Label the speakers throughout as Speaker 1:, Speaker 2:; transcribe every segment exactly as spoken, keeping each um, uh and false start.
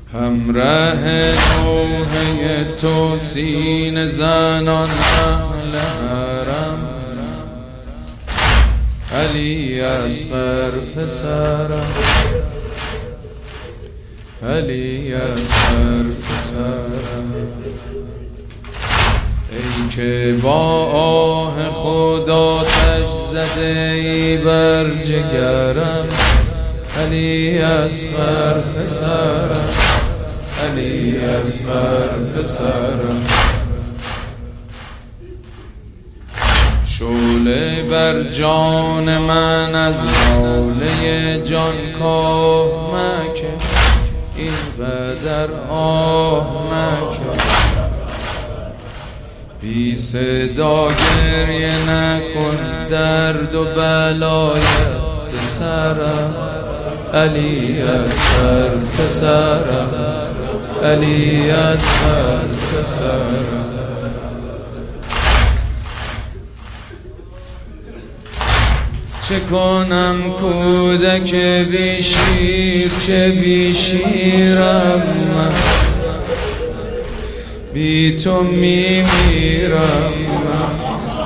Speaker 1: همراه نوحه تو سینه زنان اهل حرم، علی اصغر پسرم، علی اصغر پسرم. ای که با آه خدا آتش زده ای بر جگرم، علی اصغر پسرم، علی اصغر پسرم. شعله بر جان من از ناله جان کاه مکن، این قدر آه مکن. بی صدا گریه نکن، درد و بلای سرم، علی اصغر پسرم، علی اصغر پسرم. چه کنم کودک بی شیر که بی شیرم من، بی تو می میرم من.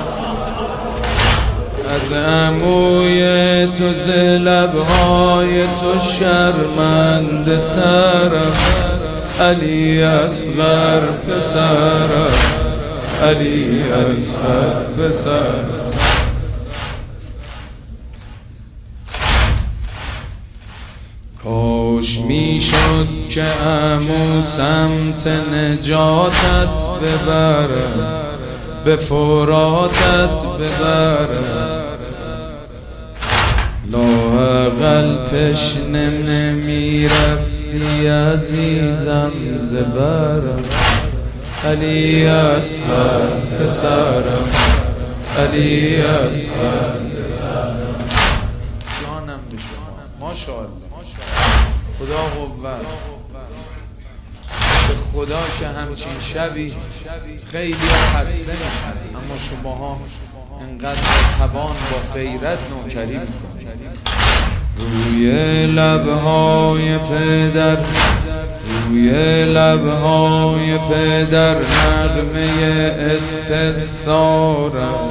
Speaker 1: از عموی تو ز لبهای تو شرمنده ترم، علی اصغر پسرم، علی اصغر پسرم. کاش می شد که عمو سمت نجاتت ببرم، به فراتت ببرم. لااقل تشنه نمی رفتی عزیزم ز برم، علی اصغر پسرم، علی اصغر پسرم. جانم به شما ماشاءالله، خدا قوت. به خدا که همچین شبی خیلی خسته میشن، اما شماها انقدر توان با غیرت نوکری میکنید. روی لبهای پدر، روی لبهای پدر نغمه استحضارم،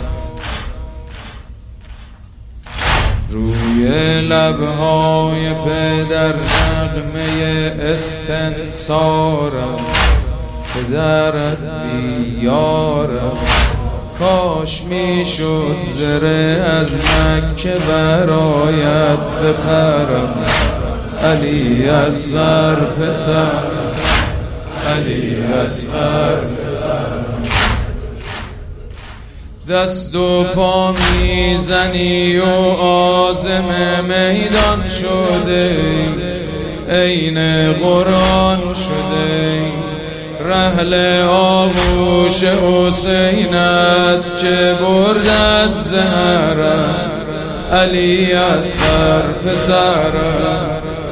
Speaker 1: روی لبهای پدر نغمه استنصارم. پدرت بیارم، کاش میشد زره از مکه برایت بخرم، علی اصغر پسرم، علی اصغر پسرم. دست و پا میزنی و عازم میدان شده، عین قرآن شده. رحل آغوش حسین است که بردت زهرم، علی اصغر پسرم،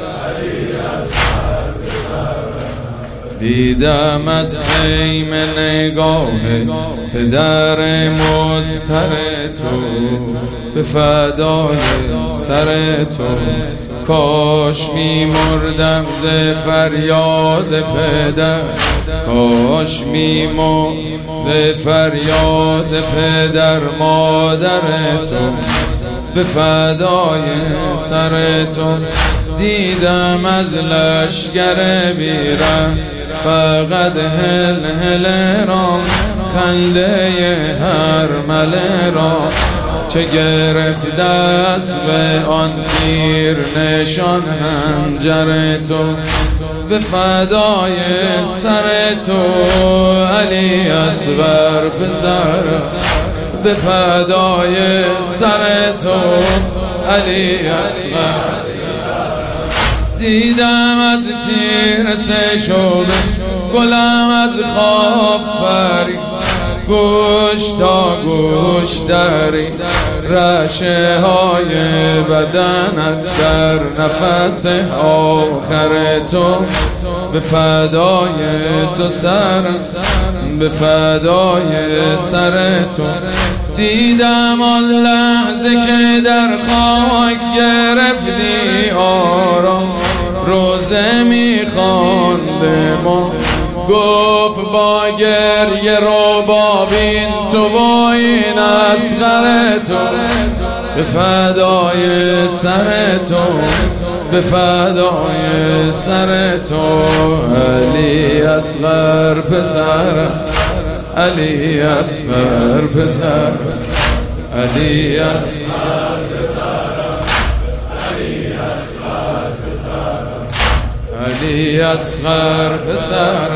Speaker 1: دیدم از خیمه نگاه پدر مضطر تو، به فدای سر تو. کاش می مردم ز فریاد پدر، کاش می مردم ز فریاد پدر مادر تو، به فدای سر تو. دیدم از لشگر بیرم فقط هل هل را، خنده هر مله را چه گرفت دست به آن تیر نشان حنجر تو، به فدای سر تو، علی اصغر پسرم، به فدای سر تو، علی اصغر. دیدم از تیر سه شعبه گلم از خواب پری، گوش تا گوش داری رشه های بدنت در نفس آخر تو، به فدای تو سرم، به فدای سر تو. دیدم آن لحظه که در خاک گرفتی آرام، روزه میخوام گفت با گریه رو بابین تو و این اصغر تو، به فدای سر تو، به فدای سر تو. علی اصغر پسر، علی اصغر پسر، علی اصغر پسر، علی اصغر پسر.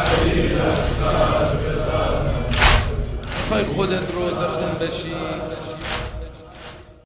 Speaker 1: خواهی خودت روزه خون بشی